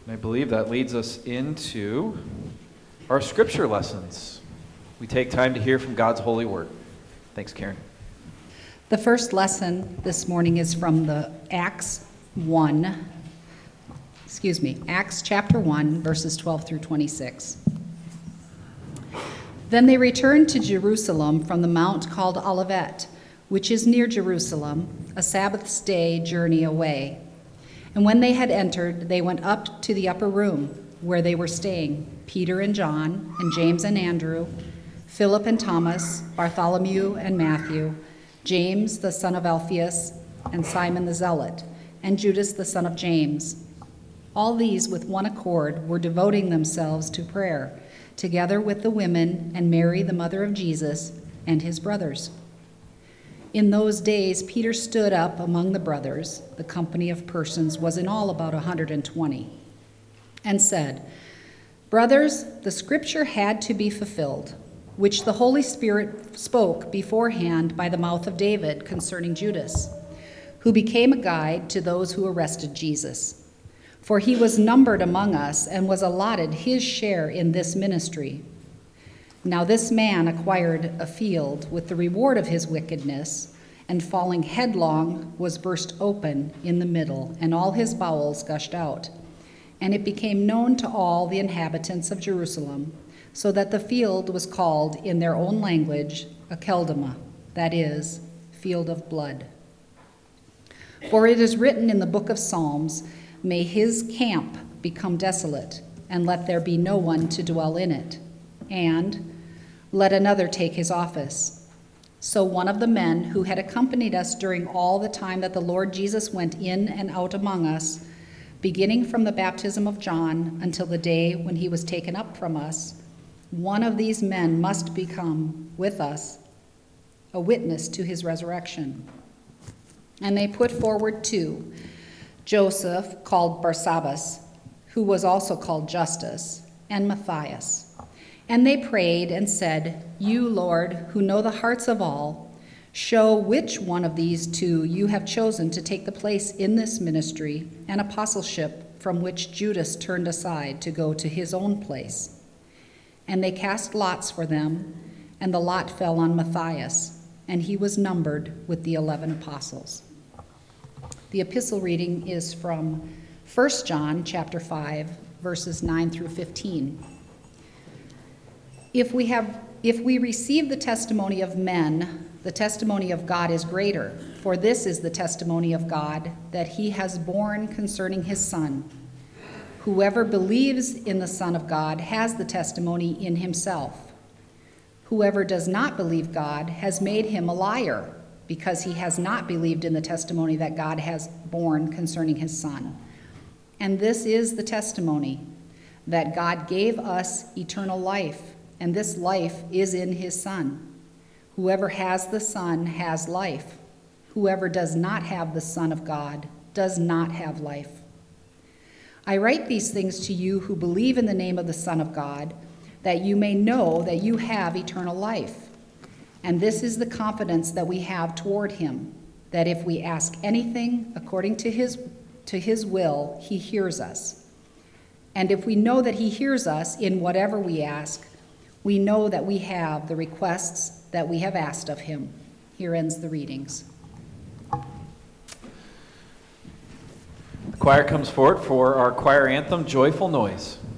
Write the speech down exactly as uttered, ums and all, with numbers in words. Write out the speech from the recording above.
And I believe that leads us into our scripture lessons. We take time to hear from God's holy word. Thanks, Karen. The first lesson this morning is from the Acts one, excuse me, Acts chapter one, verses twelve through twenty-six. Then they returned to Jerusalem from the mount called Olivet, which is near Jerusalem, a Sabbath's day journey away. And when they had entered, they went up to the upper room where they were staying, Peter and John, and James and Andrew, Philip and Thomas, Bartholomew and Matthew, James the son of Alphaeus, and Simon the Zealot, and Judas the son of James. All these with one accord were devoting themselves to prayer, together with the women and Mary the mother of Jesus and his brothers. In those days Peter stood up among the brothers, the company of persons was in all about a hundred and twenty, and said, "Brothers, the scripture had to be fulfilled, which the Holy Spirit spoke beforehand by the mouth of David concerning Judas, who became a guide to those who arrested Jesus. For he was numbered among us and was allotted his share in this ministry. Now this man acquired a field with the reward of his wickedness, and falling headlong was burst open in the middle, and all his bowels gushed out. And it became known to all the inhabitants of Jerusalem, so that the field was called in their own language Akeldama, that is, field of blood. For it is written in the book of Psalms, may his camp become desolate, and let there be no one to dwell in it. And let another take his office. So one of the men who had accompanied us during all the time that the Lord Jesus went in and out among us, beginning from the baptism of John until the day when he was taken up from us, one of these men must become with us a witness to his resurrection. And they put forward two, Joseph, called Barsabbas, who was also called Justus, and Matthias. And they prayed and said, You, Lord, who know the hearts of all, show which one of these two you have chosen to take the place in this ministry and apostleship from which Judas turned aside to go to his own place. And they cast lots for them, and the lot fell on Matthias, and he was numbered with the eleven apostles. The epistle reading is from First John chapter five, verses nine through fifteen. If we have, if we receive the testimony of men, the testimony of God is greater, for this is the testimony of God, that he has borne concerning his Son. Whoever believes in the Son of God has the testimony in himself. Whoever does not believe God has made him a liar, because he has not believed in the testimony that God has borne concerning his Son. And this is the testimony, that God gave us eternal life, and this life is in his Son. Whoever has the Son has life. Whoever does not have the Son of God does not have life. I write these things to you who believe in the name of the Son of God, that you may know that you have eternal life. And this is the confidence that we have toward him, that if we ask anything according to his, to his will, he hears us. And if we know that he hears us in whatever we ask, we know that we have the requests that we have asked of him. Here ends the readings. The choir comes forward for our choir anthem, Joyful Noise.